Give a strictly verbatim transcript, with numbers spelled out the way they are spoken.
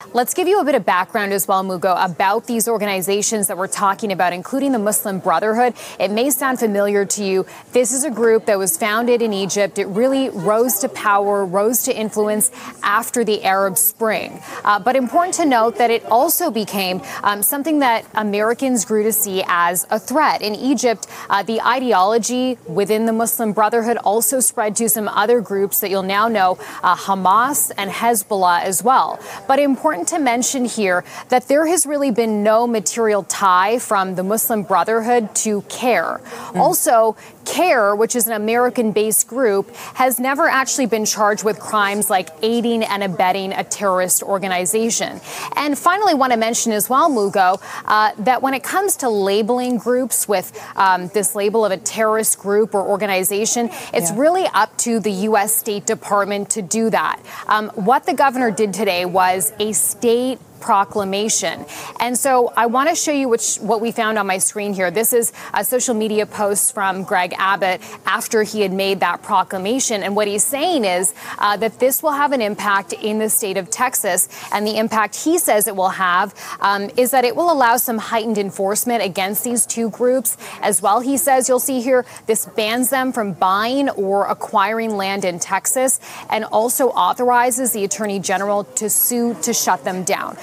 Let's give you a bit of background as well, Mugo, about these organizations that we're talking about, including the Muslim Brotherhood. It may sound familiar to you. This is a group that was founded in Egypt. It really rose to power, rose to influence after the Arab Spring. Uh, but important to note that it also became um, something that Americans grew to see as a threat. In Egypt, uh, the ideology within the Muslim Brotherhood also spread to some other groups that you'll now know, uh, Hamas and Hezbollah as well. But important to mention here that there has really been no material tie from the Muslim Brotherhood to CAIR. Mm. Also, CAIR, which is an American-based group, has never actually been charged with crimes like aiding and abetting a terrorist organization. And finally, want to mention as well, Mugo, uh, that when it comes to labeling groups with um, this label of a terrorist group or organization, it's yeah. really up to the U S State Department to do that. Um, what the governor did today was a state proclamation. And so I want to show you which, what we found on my screen here. This is a social media post from Greg Abbott after he had made that proclamation. And what he's saying is uh, that this will have an impact in the state of Texas. And the impact he says it will have um, is that it will allow some heightened enforcement against these two groups. As well, he says, you'll see here, this bans them from buying or acquiring land in Texas and also authorizes the attorney general to sue to shut them down.